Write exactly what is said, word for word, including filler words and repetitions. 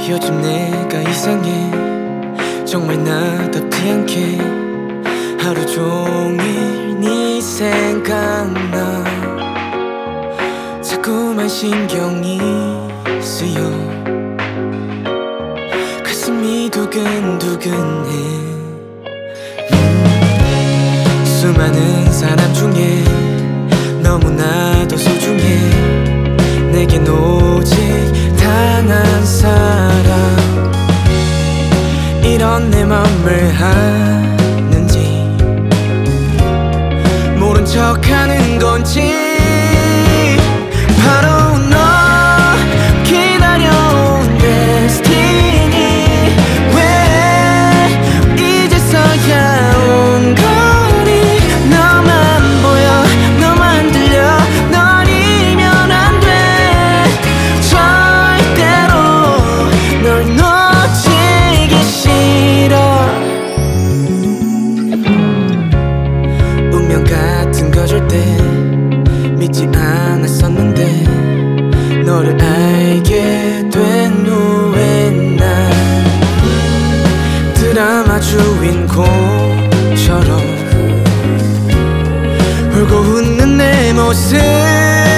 요즘 내가 이상해 정말 나답지 않게 하루 종일 네 생각나 자꾸만 신경이 쓰여 가슴이 두근두근해 음, 수많은 사람 중에 너무나도 소중해 내겐 오직 단 한 사람 이런 내 맘을 하는지 모른 척하는 건지 바로 너 기다려온 데스티니 왜 이제서야 온 거니 너만 보여 너만 들려 너니면 안 돼 절대로 널 놓치기 싫어 운명 같은 거 절대 믿지 않았었는데 너를 알게 된 후에 난 드라마 주인공처럼 울고 웃는 내 모습